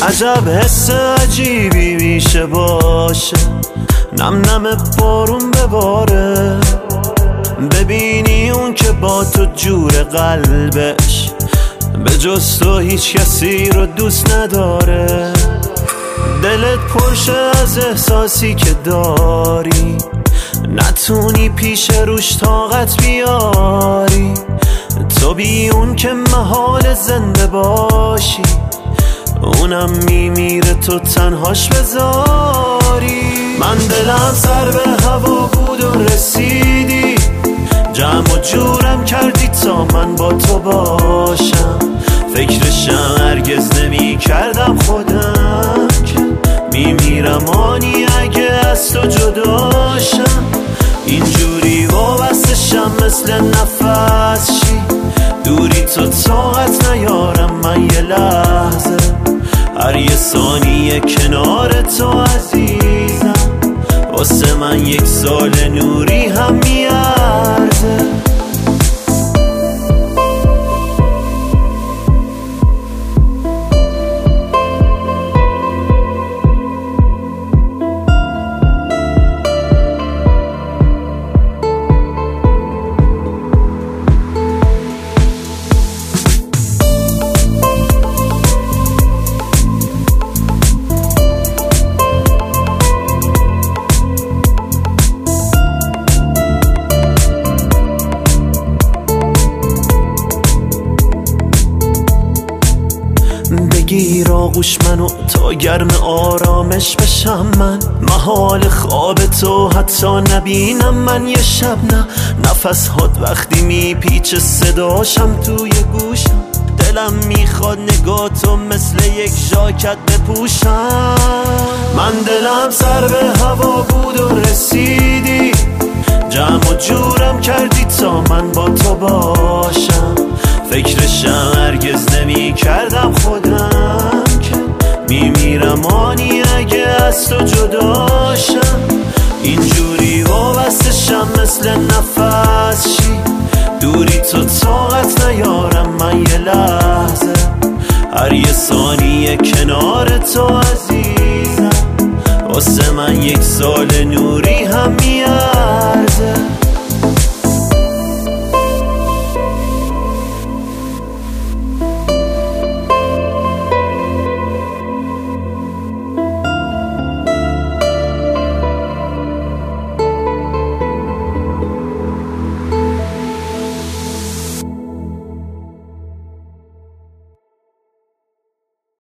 عجب حس عجیبی میشه باشه، نم نم بارون بباره، ببینی اون که با تو جور قلبش به جز تو هیچ کسی رو دوست نداره. دلت پرشه از احساسی که داری، نتونی پیش روش طاقت بیاری. تو بی اون که محال زنده باشی، اونم میمیره تو تنهاش بذاری. من دلم سر به هوا بود و رسیدی، جمع و جورم کردی تا من با تو باشم. فکرشم هرگز نمی کردم خودم که میمیرم آنی اگه از تو جداشم. اینجوری وابستشم مثل نفس شی، دوری تو طاقت نیارم من یه لحظه. هر یه ثانیه کنار تو عزیزم، واسه من یک سال نوری هم میارزه. بگیر آغوش منو تا گرم آرامش بشم من، محال خواب تو حتی نبینم من یه شب. نه نفس هات وقتی میپیچه صداشم توی گوشم، دلم میخواد نگاه تو مثل یک ژاکت بپوشم. من دلم سر به هوا بود و رسیدی، جمع و جورم کردی تا من با تو باشم. فکرشم هرگز نمی کردم خودم که میمیرم آنی اگه از تو جداشم. اینجوری وابستشم مثل نفس شی، دوری تو طاقت نیارم من یه لحظه. هر یه ثانیه کنار تو عزیزم، واسه من یک سال نوری هم میارزه.